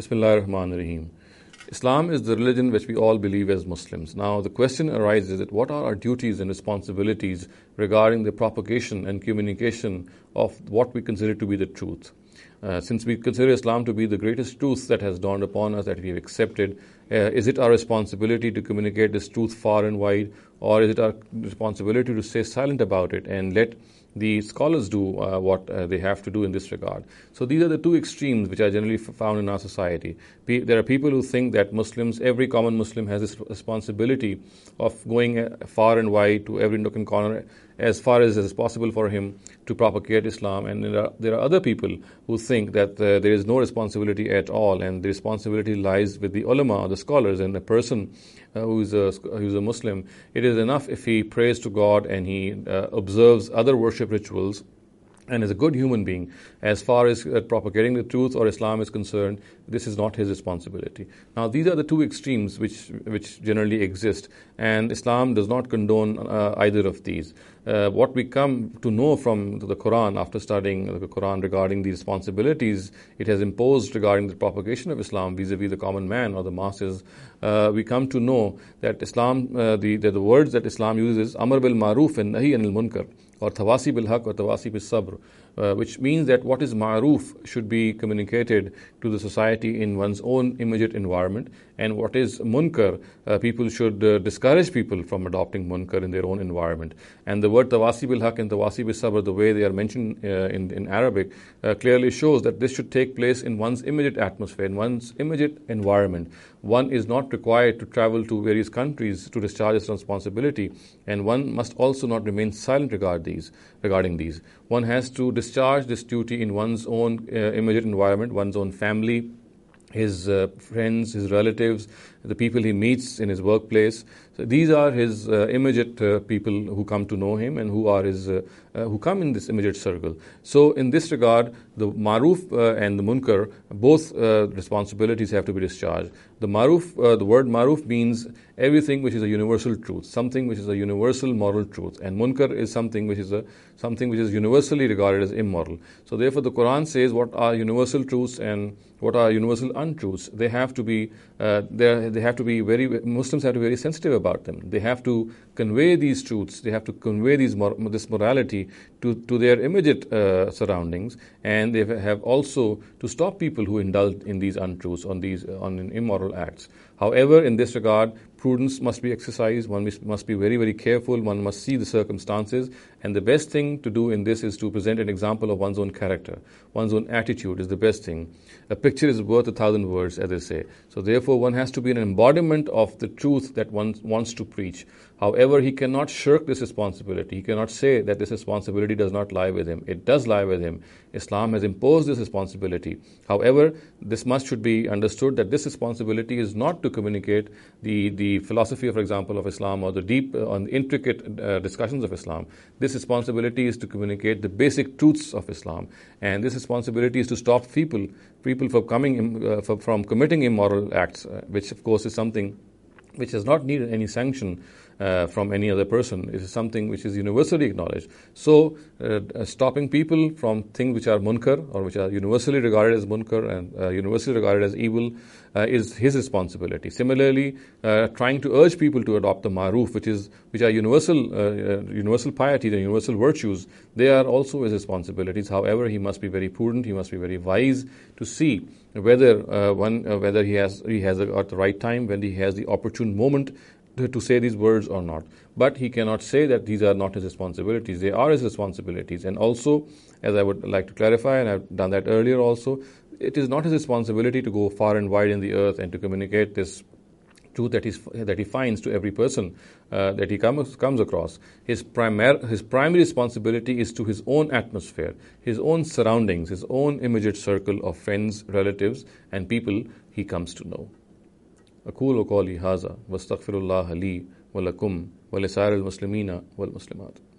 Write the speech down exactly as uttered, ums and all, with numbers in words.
Bismillah ar-Rahman ar-Rahim. Islam is the religion which we all believe as Muslims. Now, the question arises that what are our duties and responsibilities regarding the propagation and communication of what we consider to be the truth? Uh, since we consider Islam to be the greatest truth that has dawned upon us, that we have accepted, uh, is it our responsibility to communicate this truth far and wide, or is it our responsibility to stay silent about it and let the scholars do uh, what uh, they have to do in this regard? So these are the two extremes which are generally f- found in our society. Pe- there are people who think that Muslims, every common Muslim has this responsibility of going uh, far and wide to every nook and corner as far as it is possible for him to propagate Islam. And there are, there are other people who think that uh, there is no responsibility at all, and the responsibility lies with the ulama, the scholars, and the person uh, who is a, who is a Muslim. It is enough if he prays to God and he uh, observes other worship rituals and is a good human being. As far as uh, propagating the truth or Islam is concerned, this is not his responsibility. Now, these are the two extremes which which generally exist, and Islam does not condone uh, either of these. Uh, what we come to know from the Quran after studying the Quran regarding the responsibilities it has imposed regarding the propagation of Islam vis-a-vis the common man or the masses, uh, we come to know that Islam, uh, the, the the words that Islam uses, Amr bil Maruf and Nahi anil Munkar, or Tawasi bil Haq or Tawasi bil Sabr, uh, which means that what is Ma'ruf should be communicated to the society in one's own immediate environment, and what is Munkar, uh, people should uh, discourage people from adopting Munkar in their own environment. And the word Tawasi bil Haq and Tawasi bil Sabr, the way they are mentioned uh, in, in Arabic, uh, clearly shows that this should take place in one's immediate atmosphere, in one's immediate environment. One is not required to travel to various countries to discharge its responsibility, and one must also not remain silent regard these, regarding these. One has to discharge this duty in one's own uh, immediate environment, one's own family, his uh, friends, his relatives, the people he meets in his workplace. So these are his uh, immediate uh, people who come to know him and who are his uh, uh, who come in this immediate circle. So in this regard, the Maruf uh, and the Munkar, both uh, responsibilities have to be discharged. The Maruf, uh, the word Maruf means everything which is a universal truth, something which is a universal moral truth, and Munkar is something which is a something which is universally regarded as immoral. So therefore, the Quran says what are universal truths and what are universal untruths. They have to be uh, they they have to be very Muslims have to be very sensitive about them. They have to convey these truths. They have to convey these mor- this morality to to their immediate uh, surroundings, and they have also to stop people who indulge in these untruths, on these uh, on immoral acts. However, in this regard, prudence must be exercised. One must be very, very careful. One must see the circumstances. And the best thing to do in this is to present an example of one's own character. One's own attitude is the best thing. A picture is worth a thousand words, as they say. So therefore, one has to be an embodiment of the truth that one wants to preach. However, he cannot shirk this responsibility. He cannot say that this responsibility does not lie with him. It does lie with him. Islam has imposed this responsibility. However, this must should be understood that this responsibility is not to communicate the, the philosophy, for example, of Islam, or the deep, uh, on the intricate uh, discussions of Islam. This responsibility is to communicate the basic truths of Islam. And this responsibility is to stop people, people from, coming, uh, from, from committing immoral acts, uh, which of course is something which has not needed any sanction uh, from any other person. It is something which is universally acknowledged. So, uh, stopping people from things which are munkar, or which are universally regarded as munkar and uh, universally regarded as evil, uh, is his responsibility. Similarly, uh, trying to urge people to adopt the maruf, which is which are universal, uh, universal piety, the universal virtues, they are also his responsibilities. However, he must be very prudent. He must be very wise to see whether uh, one uh, whether he has he has at the right time, when he has the opportune moment to, to say these words or not. But he cannot say that these are not his responsibilities. They are his responsibilities. And also, as I would like to clarify, and I've done that earlier also, it is not his responsibility to go far and wide in the earth and to communicate this truth that, he's, that he finds to every person uh, that he comes, comes across. His, primar- his primary responsibility is to his own atmosphere, his own surroundings, his own immediate circle of friends, relatives, and people he comes to know. أقول قولي هذا واستغفر الله لي ولكم ولسائر المسلمين والمسلمات.